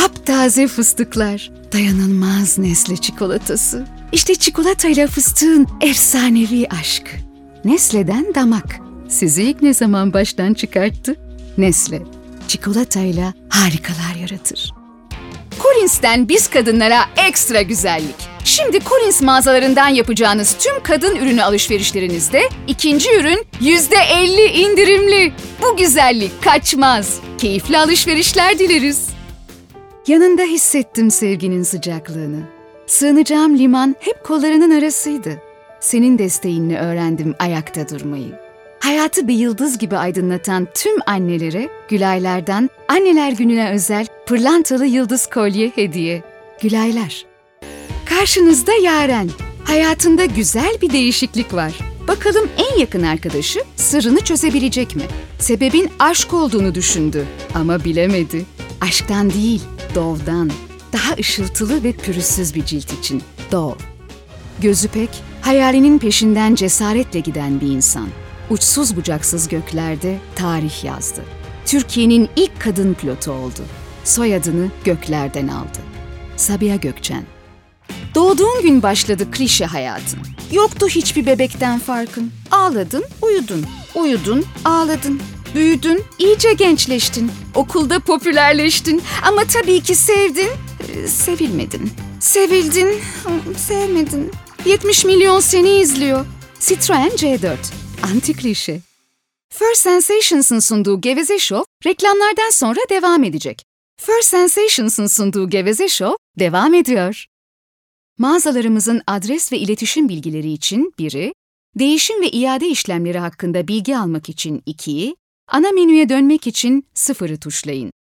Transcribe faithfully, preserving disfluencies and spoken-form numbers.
Taptaze fıstıklar, dayanılmaz Nesle çikolatası. İşte çikolatayla fıstığın efsanevi aşkı. Nesle'den damak. Sizi ilk ne zaman baştan çıkarttı? Nesle, çikolatayla harikalar yaratır. Collins'ten biz kadınlara ekstra güzellik. Şimdi Collins mağazalarından yapacağınız tüm kadın ürünü alışverişlerinizde ikinci ürün yüzde elli indirimli. Bu güzellik kaçmaz. Keyifli alışverişler dileriz. Yanında hissettim sevginin sıcaklığını. Sığınacağım liman hep kollarının arasıydı. Senin desteğinle öğrendim ayakta durmayı. Hayatı bir yıldız gibi aydınlatan tüm annelere Gülaylar'dan Anneler Günü'ne özel pırlantalı yıldız kolye hediye. Gülaylar. Karşınızda Yaren. Hayatında güzel bir değişiklik var. Bakalım en yakın arkadaşı sırrını çözebilecek mi? Sebebin aşk olduğunu düşündü ama bilemedi. Aşktan değil, Dove'dan. Daha ışıltılı ve pürüzsüz bir cilt için. Dove. Gözü pek, hayalinin peşinden cesaretle giden bir insan. Uçsuz bucaksız göklerde tarih yazdı. Türkiye'nin ilk kadın pilotu oldu. Soyadını göklerden aldı. Sabiha Gökçen. Doğduğun gün başladı klişe hayatın. Yoktu hiçbir bebekten farkın. Ağladın, uyudun. Uyudun, ağladın. Büyüdün, iyice gençleştin. Okulda popülerleştin. Ama tabii ki sevdin, sevilmedin. Sevildin, sevmedin. yetmiş milyon seni izliyor. Citroen C dört. Anti klişe. First Sensations'ın sunduğu Geveze Show, reklamlardan sonra devam edecek. First Sensations'ın sunduğu Geveze Show devam ediyor. Mağazalarımızın adres ve iletişim bilgileri için biri, değişim ve iade işlemleri hakkında bilgi almak için ikiyi, ana menüye dönmek için sıfırı tuşlayın.